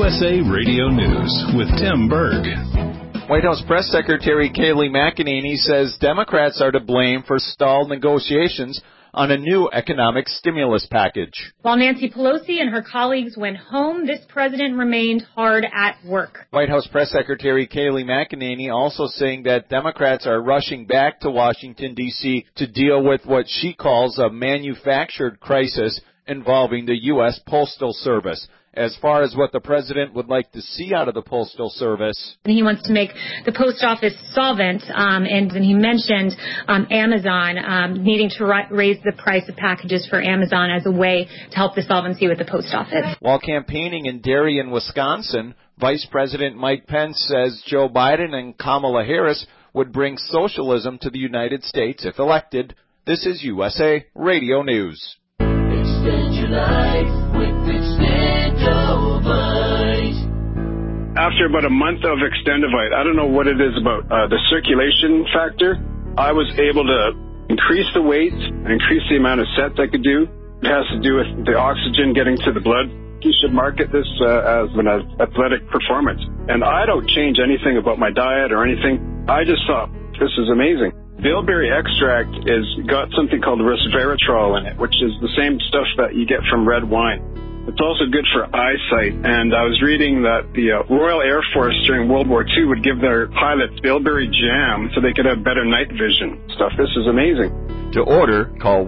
USA Radio News with Tim Berg. White House Press Secretary Kayleigh McEnany says Democrats are to blame for stalled negotiations on a new economic stimulus package. While Nancy Pelosi and her colleagues went home, this president remained hard at work. White House Press Secretary Kayleigh McEnany also saying that Democrats are rushing back to Washington, D.C. to deal with what she calls a manufactured crisis involving the U.S. Postal Service. As far as what the president would like to see out of the Postal Service. He wants to make the post office solvent, and he mentioned Amazon needing to raise the price of packages for Amazon as a way to help the solvency with the post office. While campaigning in Darien, Wisconsin, Vice President Mike Pence says Joe Biden and Kamala Harris would bring socialism to the United States if elected. This is USA Radio News. Extend your life with Extendovite. After about a month of Extendovite, I don't know what it is about the circulation factor. I was able to increase the weight and increase the amount of sets I could do. It has to do with the oxygen getting to the blood. You should market this as an athletic performance. And I don't change anything about my diet or anything. I just thought, this is amazing. Bilberry extract is got something called resveratrol in it, which is the same stuff that you get from red wine. It's also good for eyesight, and I was reading that the Royal Air Force during World War II would give their pilots bilberry jam so they could have better night vision stuff. This is amazing. To order, call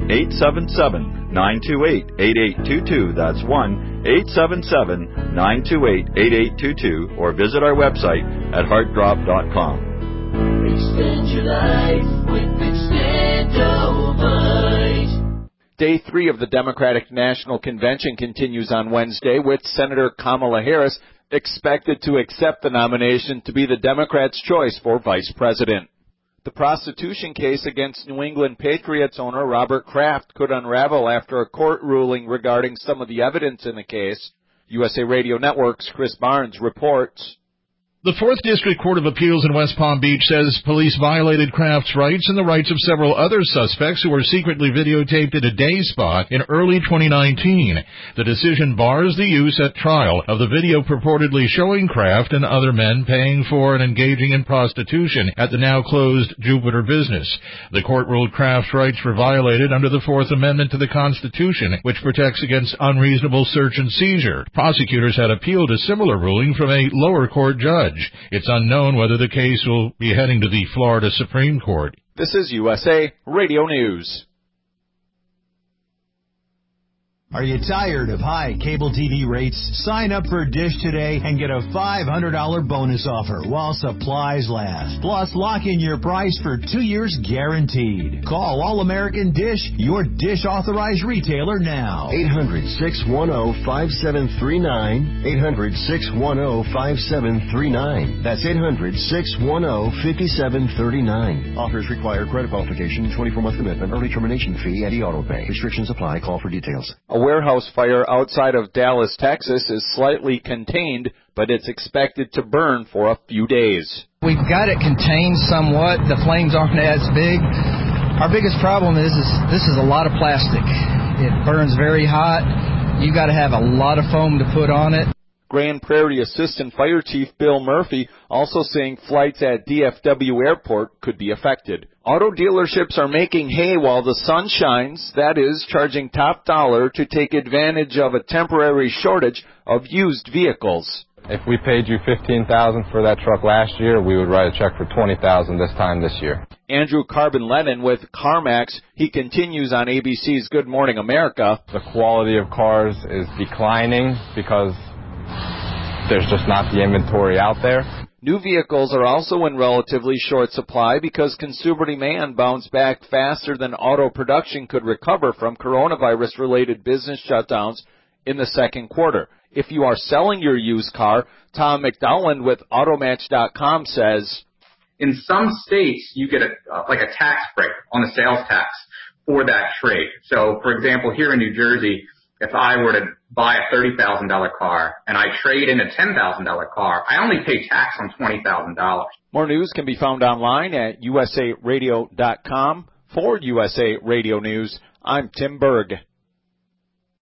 1-877-928-8822. That's 1-877-928-8822, or visit our website at heartdrop.com. Extend your life with Extendovite. Day 3 of the Democratic National Convention continues on Wednesday, with Senator Kamala Harris expected to accept the nomination to be the Democrats' choice for vice president. The prostitution case against New England Patriots owner Robert Kraft could unravel after a court ruling regarding some of the evidence in the case. USA Radio Network's Chris Barnes reports. The 4th District Court of Appeals in West Palm Beach says police violated Kraft's rights and the rights of several other suspects who were secretly videotaped at a day spa in early 2019. The decision bars the use at trial of the video purportedly showing Kraft and other men paying for and engaging in prostitution at the now-closed Jupiter business. The court ruled Kraft's rights were violated under the Fourth Amendment to the Constitution, which protects against unreasonable search and seizure. Prosecutors had appealed a similar ruling from a lower court judge. It's unknown whether the case will be heading to the Florida Supreme Court. This is USA Radio News. Are you tired of high cable TV rates? Sign up for Dish today and get a $500 bonus offer while supplies last. Plus, lock in your price for 2 years guaranteed. Call All-American Dish, your Dish authorized retailer now. 800-610-5739. 800-610-5739. That's 800-610-5739. Offers require credit qualification, 24-month commitment, early termination fee, and auto pay. Restrictions apply. Call for details. A warehouse fire outside of Dallas, Texas is slightly contained, but it's expected to burn for a few days. We've got it contained somewhat. The flames aren't as big. Our biggest problem is this is a lot of plastic. It burns very hot. You got to have a lot of foam to put on it. Grand Prairie Assistant Fire Chief Bill Murphy also saying flights at DFW Airport could be affected. Auto dealerships are making hay while the sun shines, that is, charging top dollar to take advantage of a temporary shortage of used vehicles. If we paid you $15,000 for that truck last year, we would write a check for $20,000 this time this year. Andrew Carbon-Lennon with CarMax, he continues on ABC's Good Morning America. The quality of cars is declining because there's just not the inventory out there. New vehicles are also in relatively short supply because consumer demand bounced back faster than auto production could recover from coronavirus-related business shutdowns in the second quarter. If you are selling your used car, Tom McDowland with Automatch.com says, in some states, you get a tax break on the sales tax for that trade. So, for example, here in New Jersey, if I were to buy a $30,000 car and I trade in a $10,000 car, I only pay tax on $20,000. More news can be found online at usaradio.com. For USA Radio News, I'm Tim Berg.